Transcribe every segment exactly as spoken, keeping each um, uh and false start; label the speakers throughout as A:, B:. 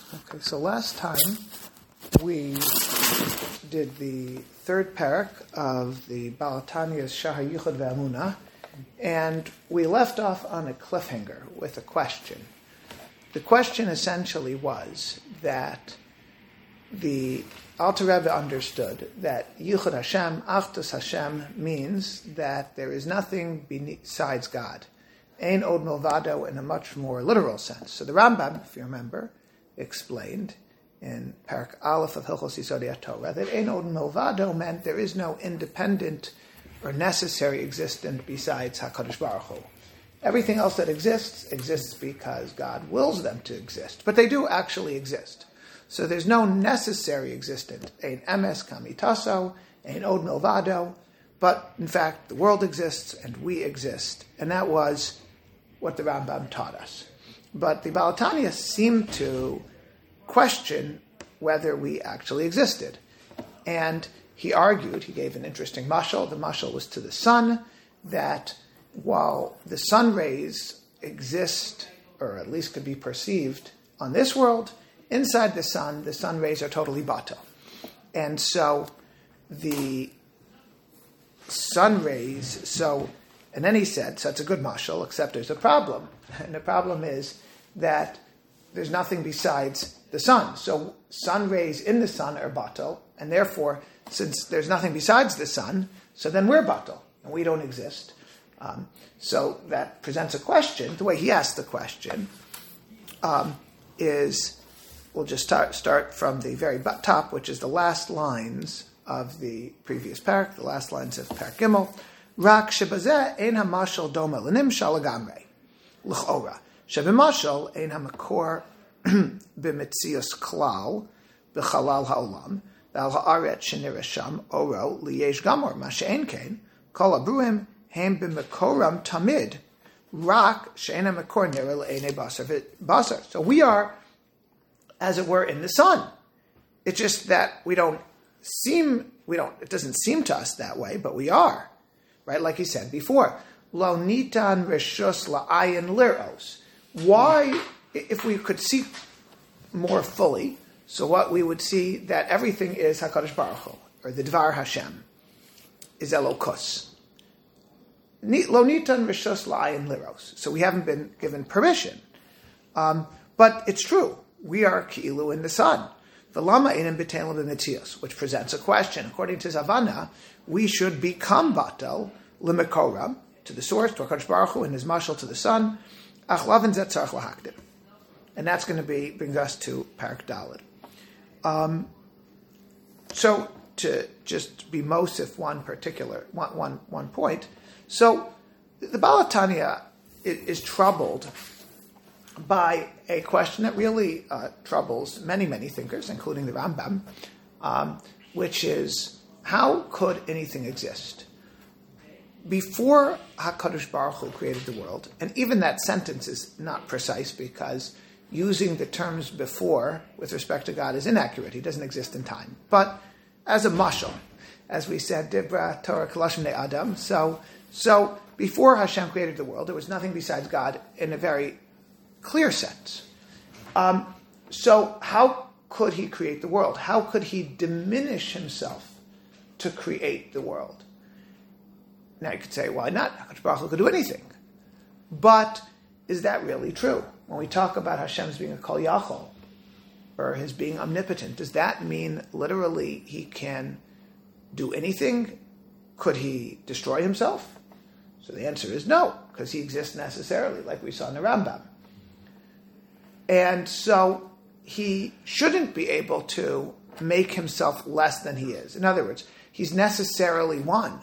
A: Okay, so last time we did the third parak of the Baal HaTanya's Shahar Yichud Ve'amunah, and we left off on a cliffhanger with a question. The question essentially was that the Alter Rebbe understood that Yichud Hashem, Achdus Hashem, means that there is nothing besides God. Ein od milvado in a much more literal sense. So the Rambam, if you remember, explained in Parak Aleph of Hilchos Yisodei HaTorah that Ein od milvado meant there is no independent or necessary existent besides HaKadosh Baruch Hu. Everything else that exists exists because God wills them to exist, but they do actually exist. So there's no necessary existent, ein emes kamitaso, ein od milvado, but in fact the world exists and we exist, and that was what the Rambam taught us. But the Baal HaTanya seemed to question whether we actually existed. And he argued, he gave an interesting mashal, the mashal was to the sun, that while the sun rays exist, or at least could be perceived on this world, inside the sun, the sun rays are totally batel. And so the sun rays, so, and then he said, so it's a good mashal, except there's a problem. And the problem is that there's nothing besides the sun. So sun rays in the sun are batel, and therefore, since there's nothing besides the sun, so then we're batel, and we don't exist. Um, so that presents a question. The way he asked the question um, is, we'll just start, start from the very top, which is the last lines of the previous parak, the last lines of parak Gimel. Rak shebazeh ein hamashal doma l'nimshal lagamrei l'chora shebemashal ein hamakor b'mitzias klal b'chalal ha'olam v'al ha'aret shenira sham oro liyesh gamor ma she'en kein kol abruim hem b'mekoram tamid rak she'en hamakor nira l'einei basar basar. So we are, as it were, in the sun. It's just that we don't seem, we don't, it doesn't seem to us that way, but we are. Right? Like he said before. Lo nitan reshus la'ayin liros. Why, if we could see more fully, so what we would see that everything is HaKadosh Baruch Hu, or the Dvar Hashem, is Elokus. Lo nitan reshus la'ayin liros. So we haven't been given permission. Um, but it's true. We are ki'ilu in the sun. V'lama einem b'telim b'mitzios, which presents a question. According to Zavana, we should become batel l'mekoram, to the source, to HaKadosh Baruch Hu, and his mashal to the sun. Ach lavin zet tzarich lahakdim. And that's going to be brings us to Parak Daled. Um, so to just be mosif one particular one one one point. So the Baal HaTanya is, is troubled by a question that really uh, troubles many, many thinkers, including the Rambam, um, which is, how could anything exist? Before HaKadosh Baruch Hu created the world, and even that sentence is not precise because using the terms before with respect to God is inaccurate. He doesn't exist in time. But as a mashal, as we said, Dibra Torah Kalashim Ne Adam, so, so before Hashem created the world, there was nothing besides God in a very clear sense. Um, so how could he create the world? How could he diminish himself to create the world? Now you could say, why not? HaKadosh Baruch Hu could do anything. But is that really true? When we talk about Hashem's being a Kol Yachol, or his being omnipotent, does that mean literally he can do anything? Could he destroy himself? So the answer is no, because he exists necessarily, like we saw in the Rambam. And so he shouldn't be able to make himself less than he is. In other words, he's necessarily one.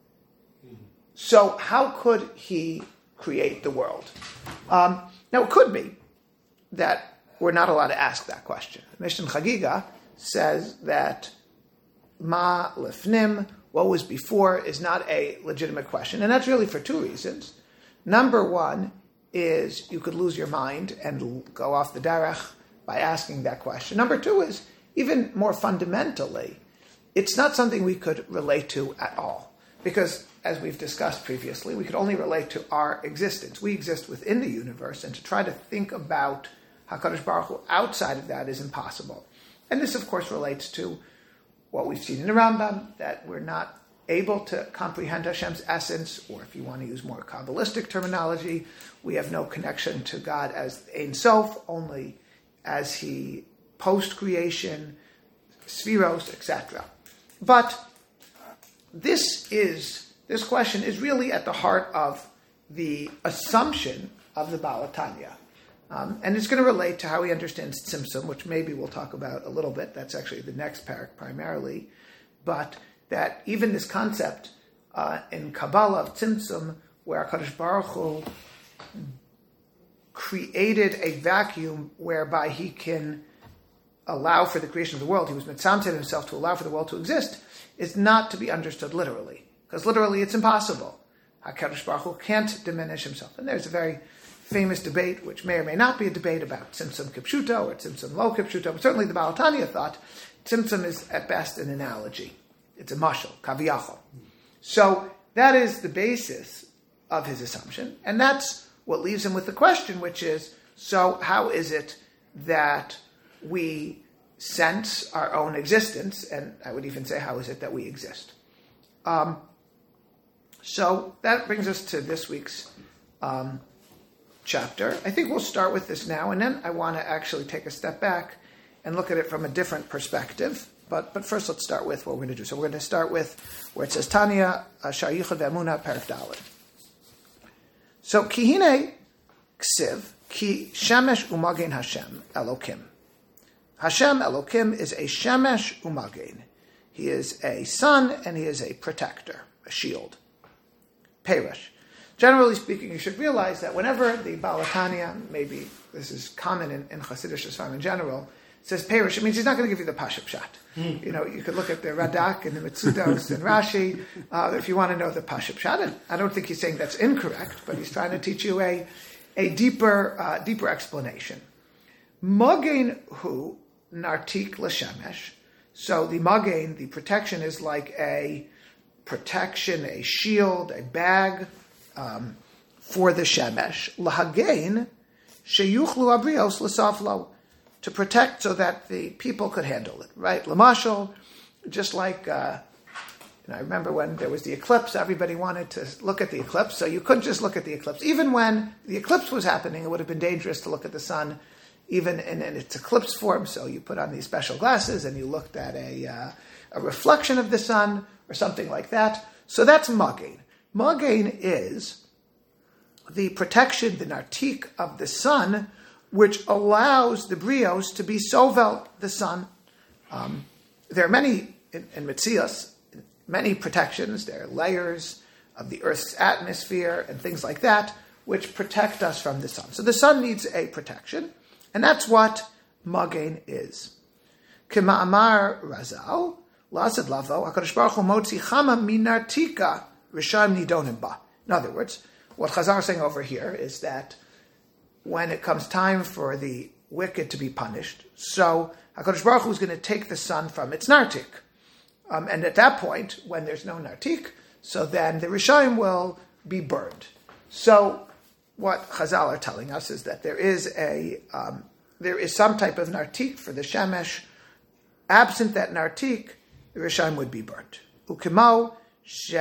A: So how could he create the world? Um, now, it could be that we're not allowed to ask that question. Mishnah Chagiga says that ma lefnim, what was before, is not a legitimate question. And that's really for two reasons. Number one is you could lose your mind and go off the derech by asking that question. Number two is, even more fundamentally, it's not something we could relate to at all. Because, as we've discussed previously, we could only relate to our existence. We exist within the universe, and to try to think about HaKadosh Baruch Hu outside of that is impossible. And this, of course, relates to what we've seen in the Rambam, that we're not able to comprehend Hashem's essence, or if you want to use more Kabbalistic terminology, we have no connection to God as Ein Sof, only as He post-creation, Spheros, et cetera. But this is this question is really at the heart of the assumption of the Baal HaTanya. Um, and it's going to relate to how he understands Tzimtzum, which maybe we'll talk about a little bit. That's actually the next parak primarily. But that even this concept uh, in Kabbalah of Tzimtzum, where HaKadosh Baruch Hu created a vacuum whereby he can allow for the creation of the world, he was mitzamtzed himself to allow for the world to exist, is not to be understood literally. Because literally it's impossible. HaKadosh Baruch Hu can't diminish himself. And there's a very famous debate, which may or may not be a debate about Tzimtzum Kipshuto or Tzimtzum Lo Kipshuto, but certainly the Baal HaTanya thought Tzimtzum is at best an analogy. It's a mashal, kaviyachol. So that is the basis of his assumption, and that's what leaves him with the question, which is, so how is it that we sense our own existence, and I would even say, how is it that we exist? Um, so that brings us to this week's um, chapter. I think we'll start with this now, and then I want to actually take a step back and look at it from a different perspective. But but first, let's start with what we're going to do. So we're going to start with where it says Tanya Sha'ar Yichud Ve'emunah Perek Daled. So Kihine Ksiv Ki Shemesh Umagen Hashem Elokim. Hashem Elokim is a Shemesh Umagen. He is a sun and he is a protector, a shield. Perush. Generally speaking, you should realize that whenever the Baal HaTanya, maybe this is common in, in Hasidic Islam in general, says Perush, it means he's not going to give you the Pashup Pshat. Mm. You know, you could look at the Radak and the Mitzudos and Rashi uh, if you want to know the Pashup Pshat. And I don't think he's saying that's incorrect, but he's trying to teach you a, a deeper uh, deeper explanation. Magen hu nartik l'shemesh. So the Magen, the protection, is like a protection, a shield, a bag um, for the Shemesh. L'hagein sheyuchlu abrios l'saflo. To protect so that the people could handle it, right? Lamashal, just like, uh, you know, I remember when there was the eclipse, everybody wanted to look at the eclipse, so you couldn't just look at the eclipse. Even when the eclipse was happening, it would have been dangerous to look at the sun, even in, in its eclipse form, so you put on these special glasses and you looked at a, uh, a reflection of the sun or something like that. So that's Magen. Magen is the protection, the nartik of the sun, which allows the brios to be sovel, the sun. Um, there are many, in, in Metzias, many protections. There are layers of the Earth's atmosphere and things like that, which protect us from the sun. So the sun needs a protection, and that's what Magen is. K'ma'amar Razal, Lasad Lavo, HaKadosh Baruch Hu motzi chama minartika rishayim nidonim ba. In other words, what Chazar is saying over here is that when it comes time for the wicked to be punished, so HaKadosh Baruch Hu is going to take the sun from its nartik. Um, and at that point, when there's no nartik, so then the Rishayim will be burned. So what Chazal are telling us is that there is a um, there is some type of nartik for the Shemesh. Absent that nartik, the Rishayim would be burnt. Ukimau she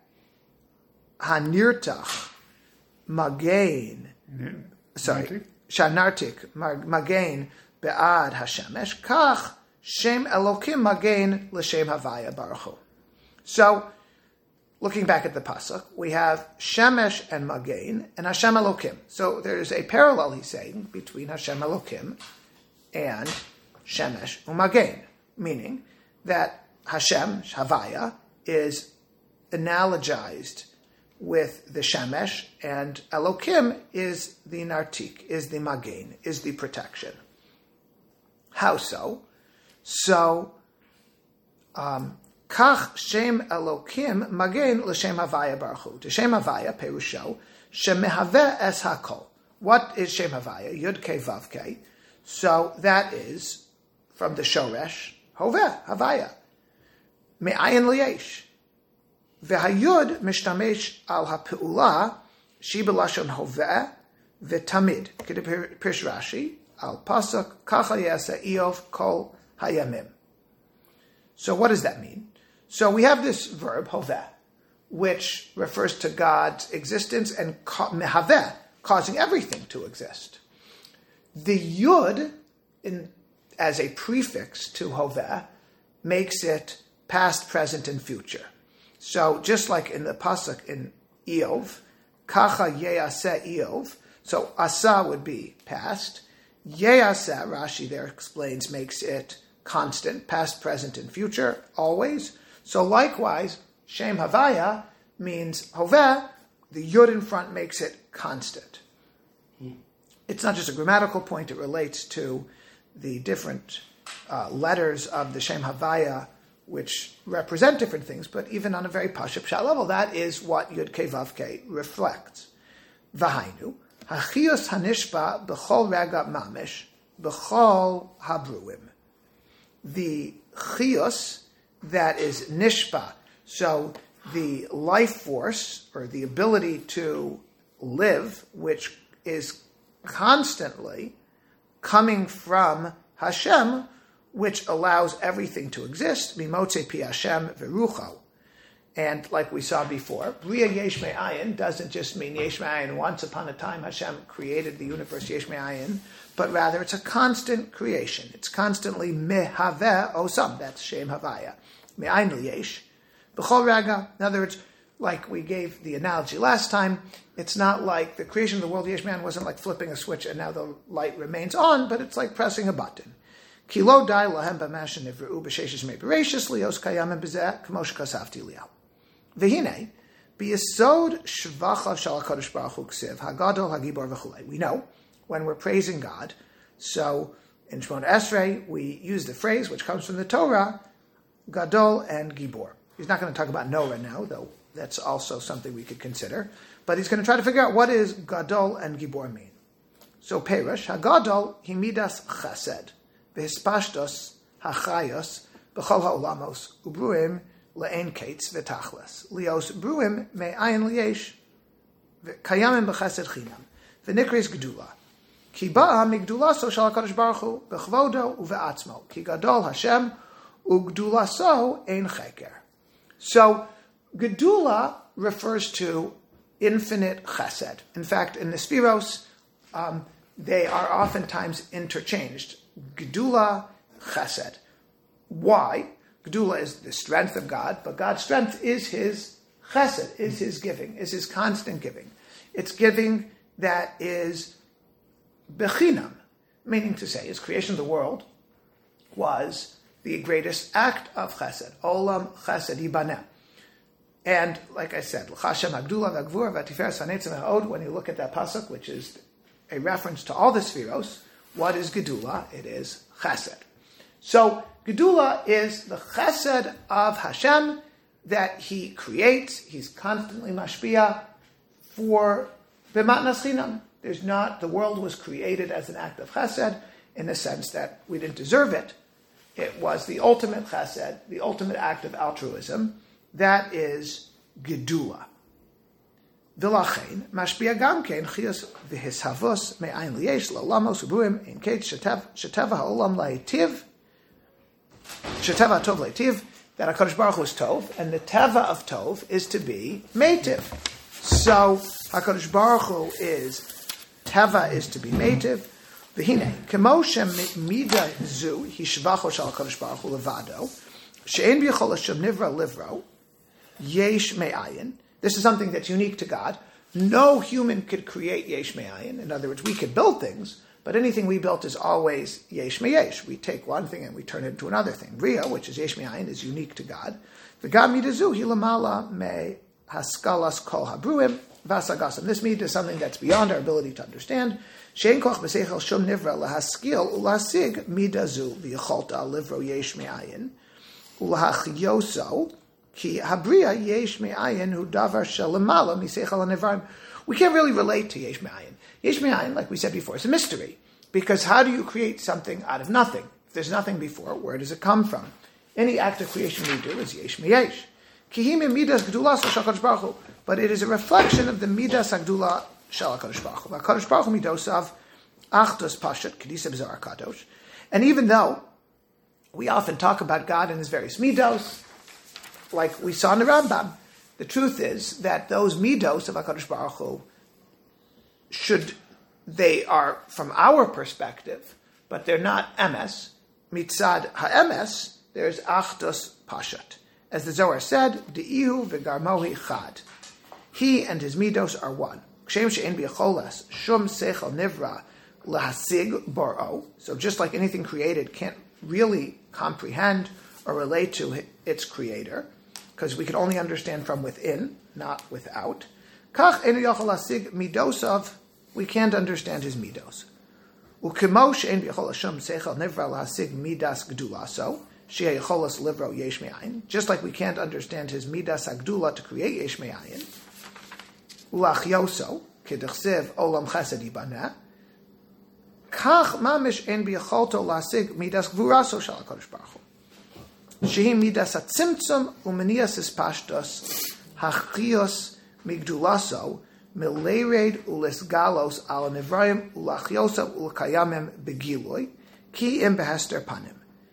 A: hanirtach magain. Mm-hmm. Sorry, Shanartik Magen Be'ad Hashemesh Kach Shem Elokim Magen L'Shem Havaya Baruch Hu. So, looking back at the pasuk, we have Shemesh and Magen and Hashem Elokim. So there is a parallel, he's saying, between Hashem Elokim and Shemesh U'Magen, meaning that Hashem Havaya is analogized with the Shemesh, and Elokim is the Nartik, is the Magen, is the protection. How so? So, um, Kach Shem Elokim Magen L'Shem Havaya Baruch Hu. To Shem Havaya, Perusho, Shemehave Es HaKol. What is Shem Havaya? Yud Kei Vav Kei. So that is from the Shoresh, Hoveh, Havaya. Me'ayin Liyesh. V'hayud mishtamesh al ha'pe'ula shi b'lashon hoveh v'tamid. Pirush Rashi, al pasuk kacha yasa Eov kol hayamim. So what does that mean? So we have this verb, hoveh, which refers to God's existence and mehaveh, causing everything to exist. The yud, in, as a prefix to hoveh, makes it past, present, and future. So just like in the pasuk in Eov, kacha yeaseh Eov, so asa would be past. Yeaseh, Rashi there explains, makes it constant, past, present, and future, always. So likewise, Shem Havaya means hoveh, the yud in front makes it constant. Hmm. It's not just a grammatical point, it relates to the different uh, letters of the Shem Havaya, which represent different things, but even on a very pashut pshat level, that is what Yud Kei Vav Kei reflects. V'hainu, hachiyos hanishpa b'chol rega mamish, b'chol habruim. The chiyos, that is nishpa, so the life force, or the ability to live, which is constantly coming from Hashem, which allows everything to exist, mimotze pi Hashem v'rucho. And like we saw before, Bria Yesh Me'ayin doesn't just mean Yesh Me'ayin, once upon a time Hashem created the universe Yesh Me'ayin, but rather it's a constant creation. It's constantly mehaveh osam, that's Shem Havaya. Me'ayin liyesh. B'chol raga, in other words, like we gave the analogy last time, it's not like the creation of the world Yesh Me'ayin wasn't like flipping a switch and now the light remains on, but it's like pressing a button. Ki lo dai lahem b'mashen nivre'u b'sheshes me'bereshis lios kayamim b'zeh k'mo shekasavti liyahu. V'hinei, b'yesod shvachav shal HaKadosh Baruch Hu ksiv, hagadol, hagibor v'chulei. We know when we're praising God, so in Shemona Esrei, we use the phrase which comes from the Torah, gadol and gibor. He's not going to talk about Noah now, though that's also something we could consider. But he's going to try to figure out what does gadol and gibor mean. So Perush, hagadol himidas chesed, v'hispashtos hachayos, b'chol ha'olamos, ubruim, le'en kates v'tachlas. Lios bruim me'ayin liyesh, kayamim b'chesed chinam, v'nikres gedula. Ki ba'a migdulaso shal HaKadosh Baruch Hu, b'chvodo uve'atzmo, ki gadol Hashem, ugdulaso ein cheker. So, gedula refers to infinite chesed. In fact, in the Sfiros, um, they are oftentimes interchanged. Gedula, chesed. Why? Gedula is the strength of God, but God's strength is His chesed, is His giving, is His constant giving. It's giving that is bechinam, meaning to say His creation of the world was the greatest act of chesed. Olam chesed yibaneh. And like I said, l'chashem hagdula v'gvur v'atiferes ha'netzim ha'od, when you look at that pasuk, which is a reference to all the Sfiros, what is gedula? It is chesed. So gedula is the chesed of Hashem that He creates. He's constantly mashpia for b'matnas chinam. There's not, the world was created as an act of chesed in the sense that we didn't deserve it. It was the ultimate chesed, the ultimate act of altruism. That is gedula. V'lachein mashpia gam kein chiyos v'hishavos me'ayin liyesh la'olamos ubuim in kate sheteva ha'olam la'itiv sheteva tov la'itiv, that HaKadosh Baruch Hu is tov, and the teva of tov is to be meitiv. So HaKadosh Baruch Hu is, teva is to be meitiv. V'hinei, kemo shemida zu hishvacho shal HaKadosh Baruch Hu levado, she'en b'yachol Hashem nivra livro, yesh me'ayin. This is something that's unique to God. No human could create yesh me'ayin. In other words, we could build things, but anything we built is always yesh me'yesh. We take one thing and we turn it into another thing. Bria, which is yesh me'ayin, is unique to God. V'gam midazu hilamala me haskalas kol habruim v'asagasim. This midah is something that's beyond our ability to understand. Shein koch b'seichel shum nivra lahaskil ulasig midazu v'yacholta livro yesh me'ayin ulahachyoso ki habria yesh me'ayin hu davar shalamala miseichel hanivraim. We can't really relate to yesh me'ayin. Yesh me'ayin, like we said before, is a mystery. Because how do you create something out of nothing? If there's nothing before, where does it come from? Any act of creation we do is yesh me'yesh. Ki hi midas gdula shel HaKadosh Baruch Hu. But it is a reflection of the midas hagdula shel HaKadosh Baruch Hu. HaKadosh Baruch Hu midosav Achdus Pashat, Kedisa B'Zohar Kadosh. And even though we often talk about God and his various midos, like we saw in the Rambam, the truth is that those midos of HaKadosh Baruch Hu should, they are from our perspective, but they're not emes. Mitzad ha'emes, there's achdus pashat. As the Zohar said, De'ihu v'garmohi chad. He and his midos are one. Kshem she'en b'yacholas shum seichel nivra lahasig boro. So just like anything created can't really comprehend or relate to its creator, because we can only understand from within, not without. Kach enu yachol lahasig midosav, we can't understand his midos. Ukemo she'en b'yachol shum seichel nivra lahasig midas gdulaso. Livro yesh me'ayin. Just like we can't understand his midas agdula to create yesh me'ayin. Ulachyoso kedechsev olam chesed yibaneh. Kach mamish en biyacholto lasig midas gvuraso shel HaKadosh Baruch Hu. Shehi midas atzimtzum umenias espashtos hachios migdulaso mileired ulisgalos al nevrayim ulachyoso ulkayamim begiloi ki im behester panim.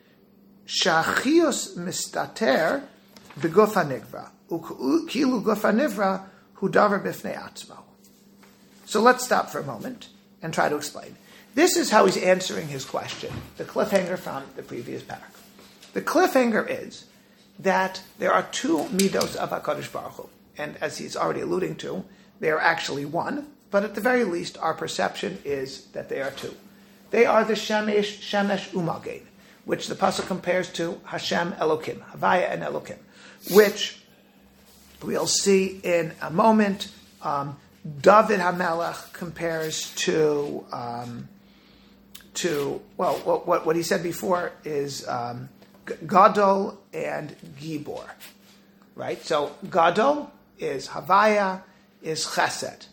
A: Shachios mistater beguf hanivra, ukilu guf hanivra hu davar bifnei atzmo. So let's stop for a moment and try to explain. This is how he's answering his question, the cliffhanger from the previous paragraph. The cliffhanger is that there are two midos of HaKadosh Baruch Hu, and as he's already alluding to, they are actually one, but at the very least our perception is that they are two. They are the Shemesh, Shemesh Umagein, which the pasuk compares to Hashem Elokim, Havaya and Elokim, which we'll see in a moment. Um, David HaMelech compares to um, to well, what, what what he said before is um, Gadol and Gibor, right? So Gadol is Havaya, is Chesed.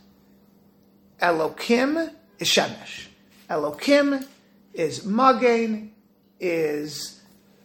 A: Elokim is Shemesh. Elokim is Magen, is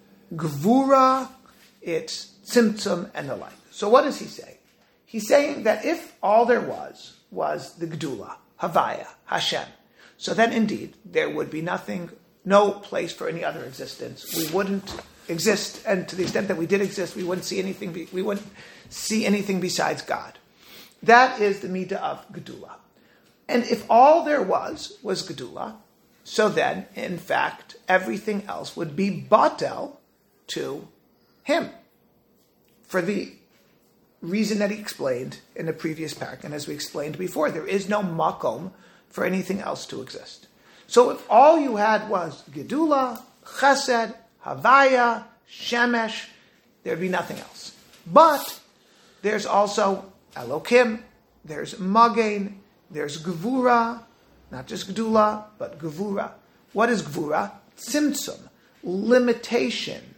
A: Gvura, it's Tzimtzum, and the like. So what does he say? He's saying that if all there was was the Gdula, Havaya, Hashem, so then indeed there would be nothing, no place for any other existence. We wouldn't exist, and to the extent that we did exist, we wouldn't see anything. Be, we wouldn't see anything besides God. That is the midah of Gedula. And if all there was was Gedula, so then, in fact, everything else would be batel to him, for the reason that he explained in the previous parak, and as we explained before, there is no makom for anything else to exist. So if all you had was Gedula, Chesed, Havaya, Shemesh, there'd be nothing else. But there's also Elokim, there's Magen, there's Gevura, not just Gedula, but Gevura. What is Gevura? Tzimtzum, limitation,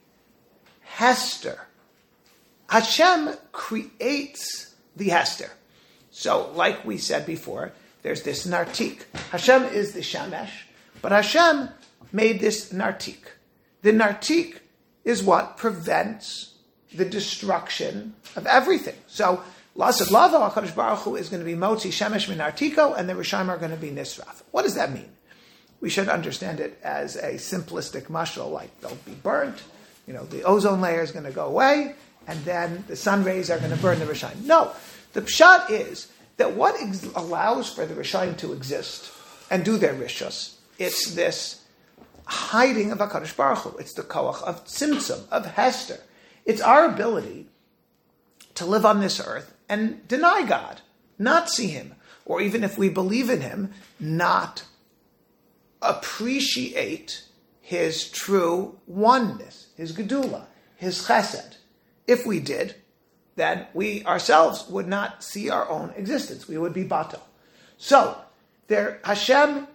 A: Hester. Hashem creates the Hester. So, like we said before, there's this Nartik. Hashem is the Shemesh, but Hashem made this Nartik. The Nartik is what prevents the destruction of everything. So, Lasad Lava, HaKadosh Baruch Hu is going to be Motzi Shemesh Min Artiko, and the Rishayim are going to be Nisraf. What does that mean? We should understand it as a simplistic mashal, like they'll be burnt, you know, the ozone layer is going to go away, and then the sun rays are going to burn the Rishayim. No, the pshat is that what ex- allows for the Rishayim to exist and do their rishos, it's this hiding of HaKadosh Baruch Hu. It's the koach of tzimtzum, of Hester. It's our ability to live on this earth and deny God, not see Him, or even if we believe in Him, not appreciate His true oneness, His gedula, His chesed. If we did, then we ourselves would not see our own existence. We would be batel. So, there, Hashem,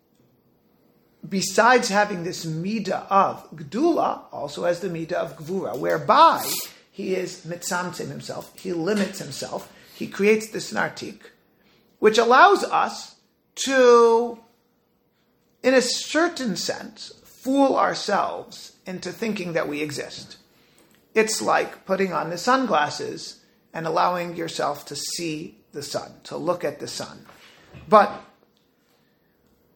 A: besides having this midah of gedula, also has the midah of gvura, whereby He is mitzamtzim himself, He limits himself, He creates this nartik, which allows us to, in a certain sense, fool ourselves into thinking that we exist. It's like putting on the sunglasses and allowing yourself to see the sun, to look at the sun. But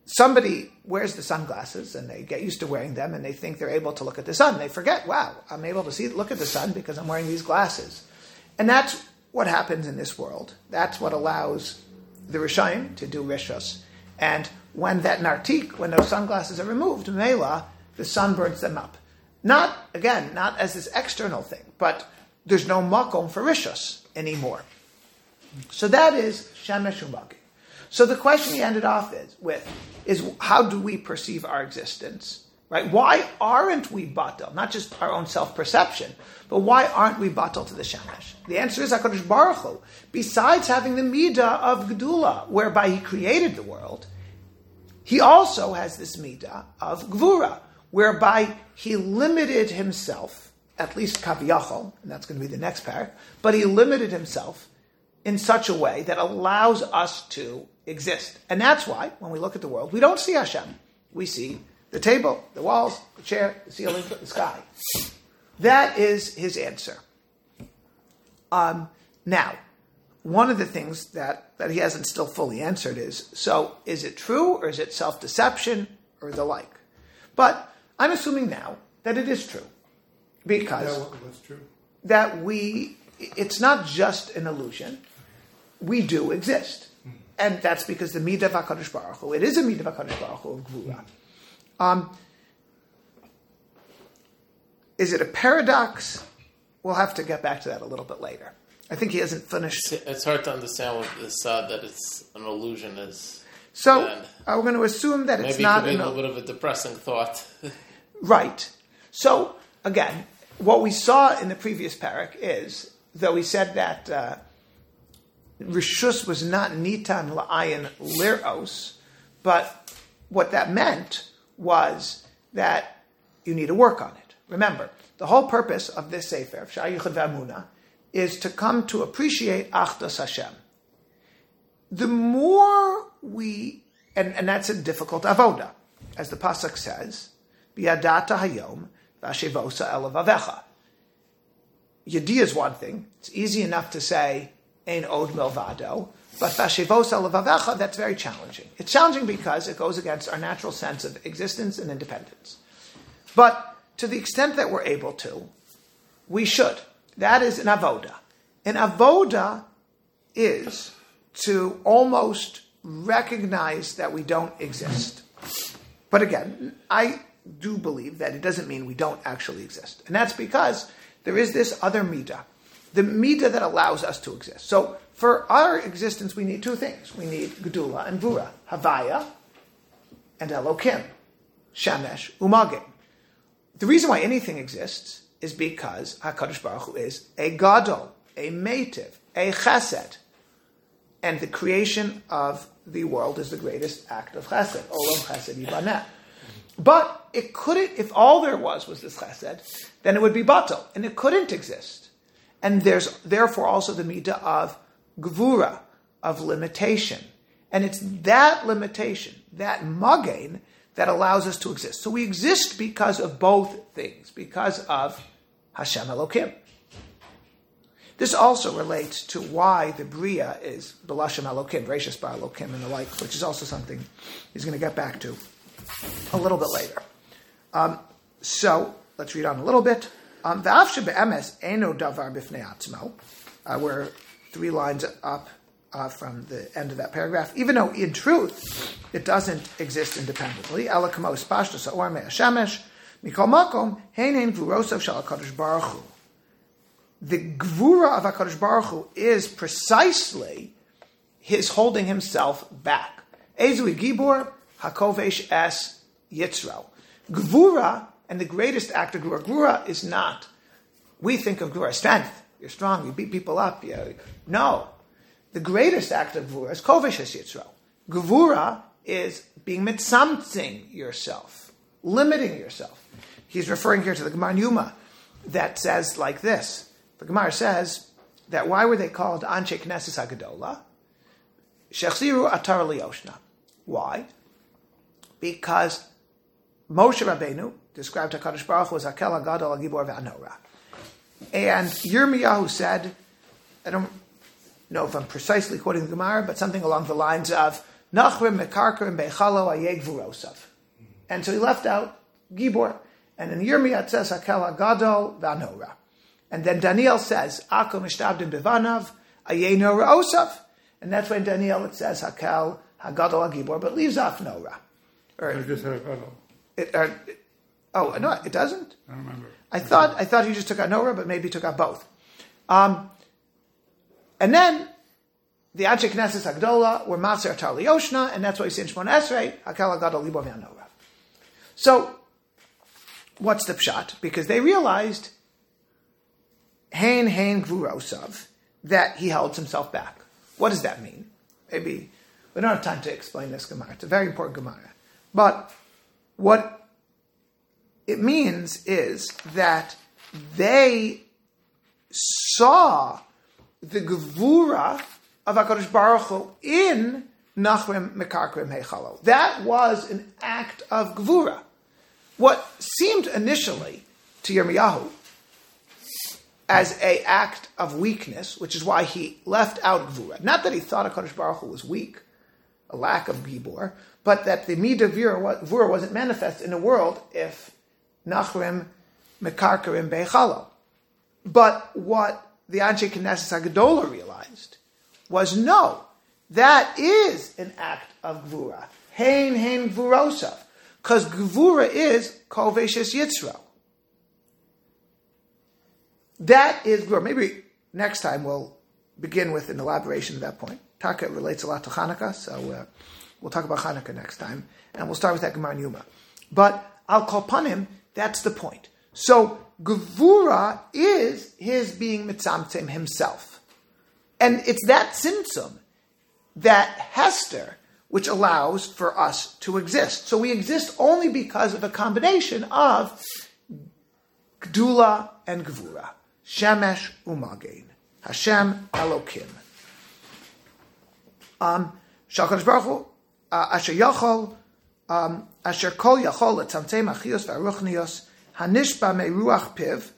A: somebody wears the sunglasses and they get used to wearing them and they think they're able to look at the sun. They forget, wow, I'm able to see, look at the sun because I'm wearing these glasses. And that's what happens in this world. That's what allows the Rishayim to do Rishos. And when that nartik, when those sunglasses are removed, Mela, the sun burns them up. Not, again, not as this external thing, but there's no makom for Rishos anymore. So that is Shemesh Umagi. So the question he ended off is, with is how do we perceive our existence? Right? Why aren't we batal? Not just our own self-perception, but why aren't we batal to the Shemesh? The answer is HaKadosh Baruch Hu. Besides having the midah of Gedula, whereby he created the world, he also has this midah of Gvura, whereby he limited himself, at least Kaviyachol, and that's going to be the next parak, but he limited himself in such a way that allows us to exist. And that's why, when we look at the world, we don't see Hashem. We see the table, the walls, the chair, the ceiling, the sky. That is his answer. Um, now, one of the things that, that he hasn't still fully answered is, so is it true or is it self-deception or the like? But I'm assuming now that it is true. Because
B: yeah, what's true?
A: That we, it's not just an illusion. We do exist. Mm. And that's because the midah of HaKadosh Baruch Hu, it is a midah of HaKadosh Baruch Hu of Gvura. Um, is it a paradox? We'll have to get back to that a little bit later. I think he hasn't finished.
C: It's hard to understand what this uh, that it's an illusion is.
A: So uh, we're going to assume that
C: maybe
A: it's not
C: it could be
A: an,
C: a little bit of a depressing thought.
A: Right. So again, what we saw in the previous parak is, though he said that uh, Rishus was not nitan la'ayin liros, but what that meant was that you need to work on it. Remember, the whole purpose of this Sefer, Sha'ar Yichud Ve'Amunah, is to come to appreciate Achdos Hashem. The more we, and, and that's a difficult avoda, as the pasuk says, B'yadata hayom v'ashevosa el avavecha. Yadi is one thing. It's easy enough to say, Ein od milvado, but v'ashevosa el avavecha, that's very challenging. It's challenging because it goes against our natural sense of existence and independence. But to the extent that we're able to, we should. That is an avoda. An avoda is to almost recognize that we don't exist. But again, I do believe that it doesn't mean we don't actually exist. And that's because there is this other midah, the midah that allows us to exist. So for our existence, we need two things. We need Gedula and Vura, Havaya and Elokim, Shemesh, Umagim. The reason why anything exists is because HaKadosh Baruch Hu is a Gadol, a Meitiv, a Chesed. And the creation of the world is the greatest act of Chesed. Olam Chesed Yibaneh. But it couldn't, if all there was was this Chesed, then it would be Batal. And it couldn't exist. And there's therefore also the midah of Gvura, of limitation. And it's that limitation, that Magain, that allows us to exist. So we exist because of both things, because of Hashem Elokim. This also relates to why the Bria is B'Lashem Elokim, Rashis Bar Elokim, and the like, which is also something he's going to get back to a little bit later. Um, so let's read on a little bit. Um, V'Avshe be'emes eno davar b'fnei atzmo. We're three lines up uh, from the end of that paragraph. Even though in truth it doesn't exist independently. Ela kamo spashtos ha'or me'ashemesh mikol makom hein hein gvurosav shel HaKadosh Baruch Hu. The gvura of HaKadosh Baruch Hu is precisely his holding himself back. Ezui Gibor HaKovesh Es Yitzro. Gvura, and the greatest act of gvura, gvura is not, we think of gvura as strength. You're strong, you beat people up. You, no. The greatest act of gvura is Kovesh Es Yitzro. Gvura is being mitzamtzing yourself, limiting yourself. He's referring here to the Gemara Yuma that says like this. The Gemara says that why were they called Anshe Knesses HaGedola? Shechziru Atar Liyoshna. Why? Because Moshe Rabbeinu described HaKadosh Baruch Hu as Hakel HaGadol HaGibor VeHaNorah. And Yirmiyahu said, I don't know if I'm precisely quoting the Gemara, but something along the lines of Nachrim mekarkerim beichalo ayeg vurosav. And so he left out Gibor. And in Yirmiyah it says, Hakel hagadol v'anora. And then Daniel says, Ako mishtabdim bivanav ayeg nora osav. And that's when Daniel it says, Hakel hagadol hagibor, but leaves off nora. Or,
B: I just said hagadol.
A: It, or, oh, no, it doesn't?
B: I don't remember.
A: I thought I thought he just took out nora, but maybe he took out both. Um, and then the Anshe Knesset Hagdola were Maser Tar Liyoshna, and that's why you see in Shmon Esrei, Hakel hagadol libor v'anora. So, what's the pshat? Because they realized, Hain Hain Gvurosav, that he held himself back. What does that mean? Maybe we don't have time to explain this Gemara. It's a very important Gemara. But what it means is that they saw the Gevura of HaKadosh Baruch Hu in Nachrim Mekarkerim Heichalo. That was an act of Gevura. What seemed initially to Yirmiyahu as an act of weakness, which is why he left out Gevura. Not that he thought HaKadosh Baruch Hu was weak, a lack of Gibor, but that the Midah Gevura wasn't manifest in the world if Nachrim Mekarkerim Beichalo. But what the Anshe Knesset HaGedolah realized was, no, that is an act of Gevura. Hein Hein Gvurosav. Because Gevura is Kol Veishes Yitzro. That is Gevura. Maybe next time we'll begin with an elaboration of that point. Taka relates a lot to Hanukkah, so uh, we'll talk about Hanukkah next time. And we'll start with that Gemara in Yuma. But Al Kol Panim, that's the point. So Gevura is his being mitzamtzem himself. And it's that tzimtzum that Hester, which allows for us to exist. So we exist only because of a combination of Gdula and Gevura. Shemesh u'Magen. Hashem Elokim. Um, Shakadosh Baruch Hu, Asher Yachol, Asher Kol Yachol Letzamtzem Achios VaRuchnios Hanishba Meruach Piv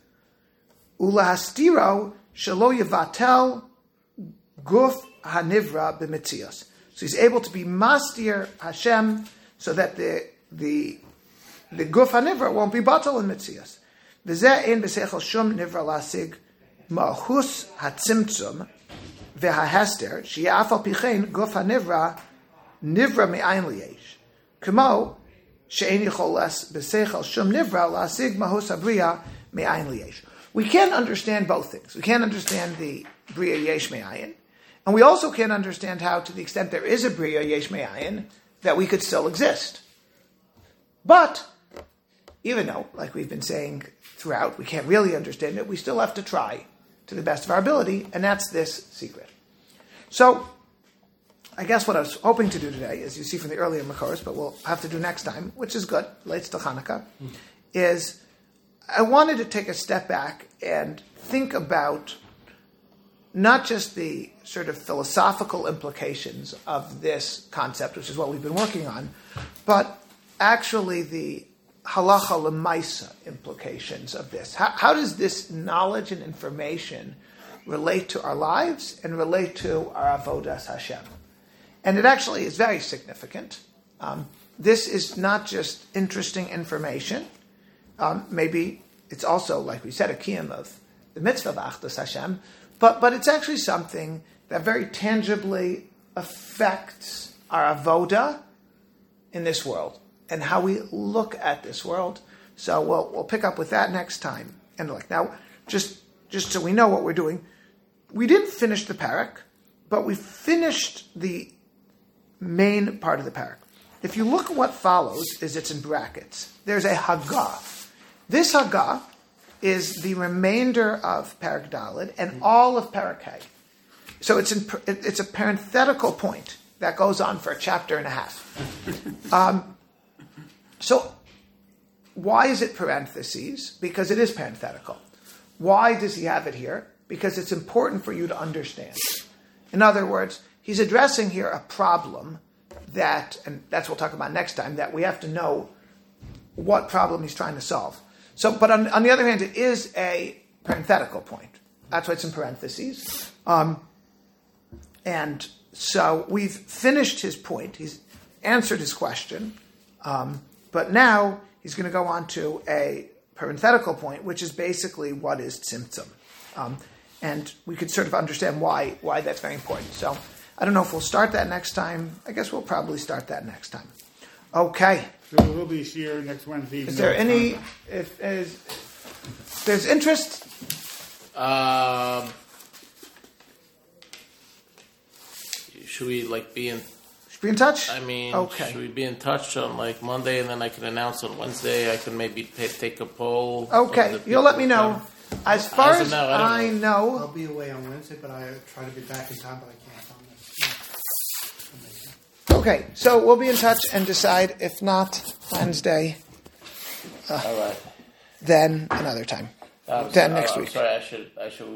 A: Ulahastiro Shelo Yevatel Guf Hanivra B'Mitzios. So he's able to be mastir Hashem so that the the the Guf Hanivra won't be batal in Mitzios. V'zeh ein b'seichel shum nivra lasig ma'hus hatzimtzum v'hahester she'afal pichein Guf Hanivra nivra me'ayin liyesh. Kamo she'ein yichol les b'seichel shum nivra lasig ma'hus habriya me'ayin liyesh. We can't understand both things. We can't understand the Bria Yesh Me'ayin, and we also can't understand how, to the extent there is a Bria Yesh Me'ayin, that we could still exist. But, even though, like we've been saying throughout, we can't really understand it, we still have to try to the best of our ability, and that's this secret. So, I guess what I was hoping to do today, as you see from the earlier Makoros, but we'll have to do next time, which is good, relates to Hanukkah, mm. is I wanted to take a step back and think about not just the sort of philosophical implications of this concept, which is what we've been working on, but actually the halacha lemaisa implications of this. How, how does this knowledge and information relate to our lives and relate to our avodas Hashem? And it actually is very significant. Um, this is not just interesting information. Um, maybe it's also, like we said, a kiyum of the mitzvah of Achdus Hashem, but but it's actually something that very tangibly affects our avoda in this world and how we look at this world. So we'll we'll pick up with that next time. And like now, just just so we know what we're doing, we didn't finish the parak, but we finished the main part of the parak. If you look at what follows, is it's in brackets. There's a Haggah. This Haggah is the remainder of Parak Daled and all of Parak Hay. So it's in, it's a parenthetical point that goes on for a chapter and a half. Um, so why is it parentheses? Because it is parenthetical. Why does he have it here? Because it's important for you to understand. In other words, he's addressing here a problem that, and that's what we'll talk about next time, that we have to know what problem he's trying to solve. So, but on, on the other hand, it is a parenthetical point. That's why it's in parentheses. Um, and so we've finished his point. He's answered his question. Um, but now he's going to go on to a parenthetical point, which is basically what is tzimtzum. Um, and we could sort of understand why why that's very important. So I don't know if we'll start that next time. I guess we'll probably start that next time. Okay.
B: So there will be shiur next Wednesday.
A: Is there any, if, is, if there's interest?
C: Um, should we like be in?
A: Should be in touch?
C: I mean,
A: okay.
C: Should we be in touch on like Monday, and then I can announce on Wednesday? I can maybe pay, take a poll.
A: Okay, you'll let me know.
C: Come.
A: As far
C: As
A: as,
C: of now, I
A: I
C: don't
A: know,
D: I'll be away on Wednesday, but I try to be back in time, but I can't on this.
A: okay, so we'll be in touch and decide. If not Wednesday,
C: All right.
A: then another time.
C: Um,
A: Then
C: so-
A: next
C: uh, I'm
A: week.
C: sorry, I should I should